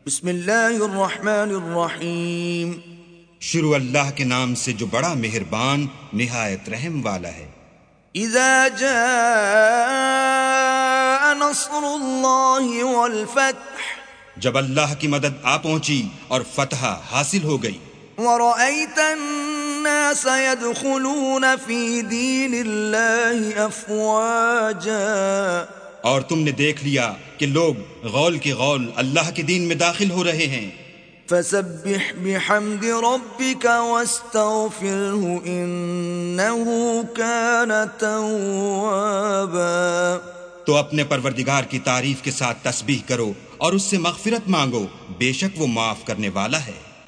बिस्मिल्लाहिर्रहमानिर्रहीम। शुरू अल्लाह के नाम से जो बड़ा मेहरबान निहायत रहम वाला है। इज़ा जाअ नस्रुल्लाहि वल फत्ह, जब अल्लाह की मदद आ पहुंची और फतह हासिल हो गई। वरअयतन नास यदखुलून फी दीनिल्लाहि अफ़वाजा, और तुमने देख लिया कि लोग गौल के गौल अल्लाह के दीन में दाखिल हो रहे हैं। फसब्बिह बिहम्दि रब्बिका वस्तगफिरहु इन्नहु कान तव्वाबा। तो अपने परवरदिगार की तारीफ के साथ तस्बीह करो और उससे मग़फ़िरत मांगो, बेशक वो माफ करने वाला है।